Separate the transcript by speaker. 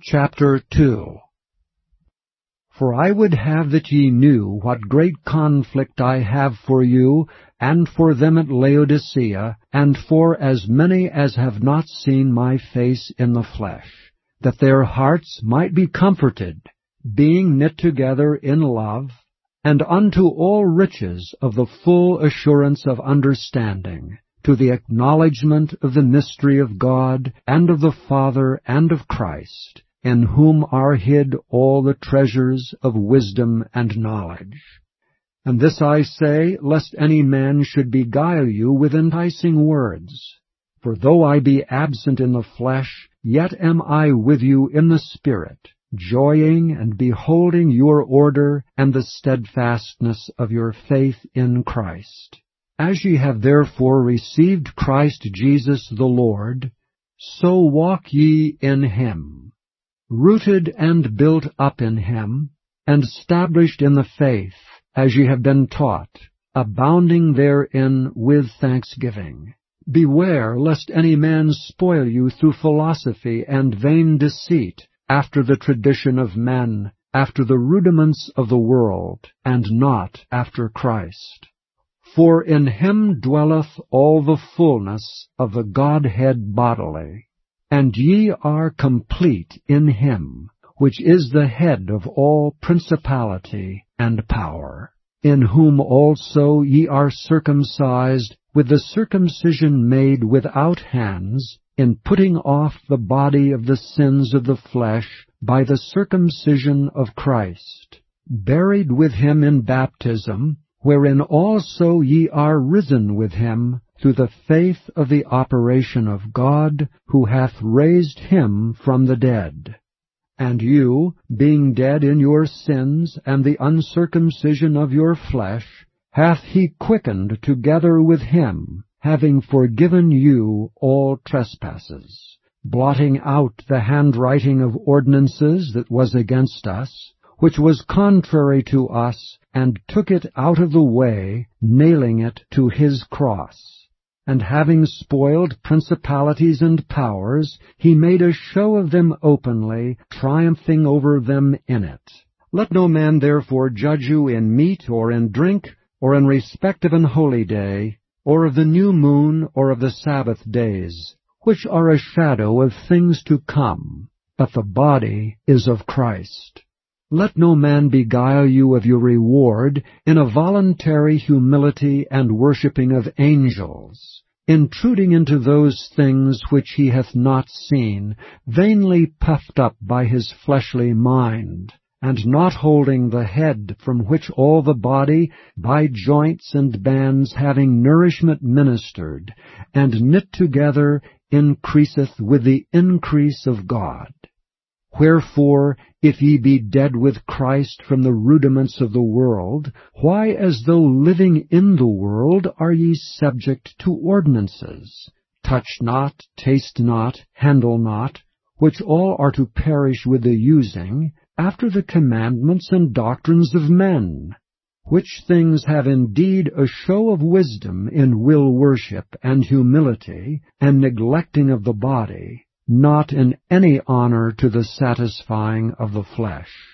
Speaker 1: Chapter 2. For I would have that ye knew what great conflict I have for you, and for them at Laodicea, and for as many as have not seen my face in the flesh, that their hearts might be comforted, being knit together in love, and unto all riches of the full assurance of understanding, to the acknowledgement of the mystery of God, and of the Father, and of Christ, in whom are hid all the treasures of wisdom and knowledge. And this I say, lest any man should beguile you with enticing words. For though I be absent in the flesh, yet am I with you in the Spirit, joying and beholding your order and the steadfastness of your faith in Christ. As ye have therefore received Christ Jesus the Lord, so walk ye in him, rooted and built up in him, and established in the faith, as ye have been taught, abounding therein with thanksgiving. Beware lest any man spoil you through philosophy and vain deceit, after the tradition of men, after the rudiments of the world, and not after Christ. For in him dwelleth all the fullness of the Godhead bodily. And ye are complete in him, which is the head of all principality and power, in whom also ye are circumcised with the circumcision made without hands, in putting off the body of the sins of the flesh by the circumcision of Christ, buried with him in baptism, wherein also ye are risen with him through the faith of the operation of God, who hath raised him from the dead. And you, being dead in your sins and the uncircumcision of your flesh, hath he quickened together with him, having forgiven you all trespasses, blotting out the handwriting of ordinances that was against us, which was contrary to us, and took it out of the way, nailing it to his cross. And having spoiled principalities and powers, he made a show of them openly, triumphing over them in it. Let no man therefore judge you in meat or in drink, or in respect of an holy day, or of the new moon, or of the Sabbath days, which are a shadow of things to come, but the body is of Christ. Let no man beguile you of your reward in a voluntary humility and worshipping of angels, intruding into those things which he hath not seen, vainly puffed up by his fleshly mind, and not holding the head, from which all the body, by joints and bands having nourishment ministered, and knit together, increaseth with the increase of God. Wherefore, if ye be dead with Christ from the rudiments of the world, why, as though living in the world, are ye subject to ordinances? Touch not, taste not, handle not, which all are to perish with the using, after the commandments and doctrines of men, which things have indeed a show of wisdom in will worship and humility, and neglecting of the body, not in any honor to the satisfying of the flesh.